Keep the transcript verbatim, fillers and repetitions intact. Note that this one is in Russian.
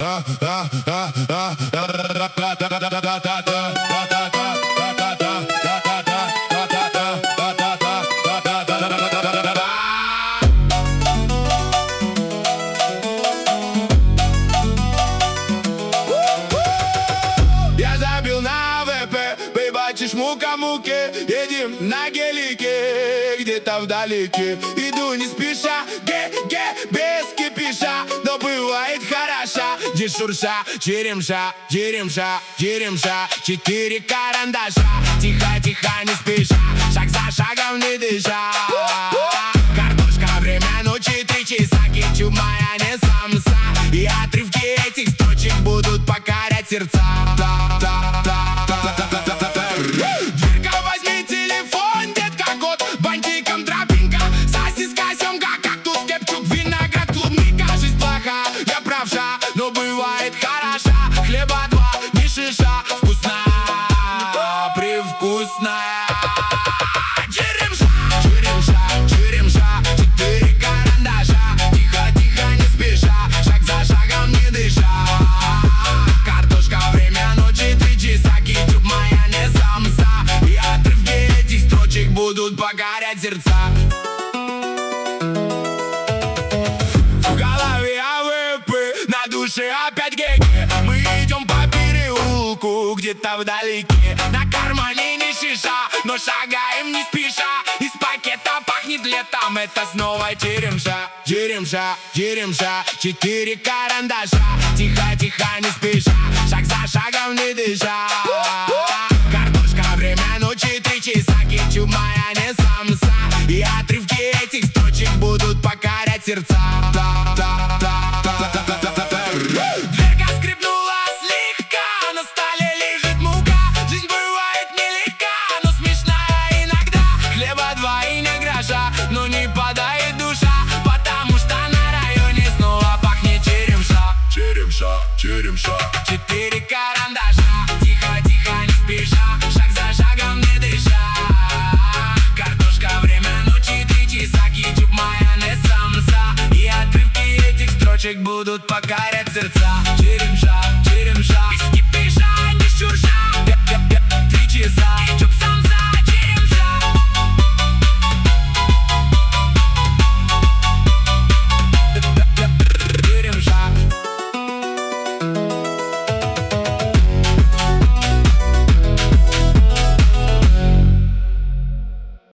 Я забил на ВП, бачишь мука-муки. Едем на гелике, где-то вдалеке. Иду не спеша, ге-ге, без кипиша. Но бывает хороша, дешурша, черемша, черемша, черемша. Четыре карандаша, тихо-тихо, не спеша. Шаг за шагом не дыша. Картошка, время ночи, три часа. Кетчуп, майонез, самса. И отрывки этих строчек будут покорять сердца. Дверка, возьми телефон, детка, кот, бантиком тропинка, сосиска, семга, кактус, кепчук, виноград, клубника. Жизнь плоха, я правша, но бывает хороша. Хлеба два, не шиша, вкусная, привкусная. Черемша, черемша, черемша, четыре карандаша. Тихо-тихо, не спеша, шаг за шагом не дыша. Картошка, время ночи, три часа. Кетчуп, майонез, самса. И отрывки этих строчек будут покорять сердца. В голове АВП, на душе опять ГГ. Мы идем по переулку, где-то вдалеке. На кармане не шиша, но шагаем не спеша. Из пакета пахнет летом, это снова черемша. Черемша, черемша, четыре карандаша. Тихо-тихо, не спеша, шаг за шагом не дыша. Картошка, время ночи, три часа. Кетчуп, майонез, самса. И отрывки этих строчек будут покорять сердца. Дверка скрипнула слегка, на столе лежит мука. Жизнь бывает нелегка, но смешная иногда. Хлеба два и не гроша, но не падает душа, потому что на районе снова пахнет черемша. Черемша, черемша, четыре карандаша. Тихо-тихо, не спеша, шаг за шагом не дыша. Картошка, время ночи, три часа. Кетчуп, майонез, самса. И отрывки этих строчек будут покорять сердца.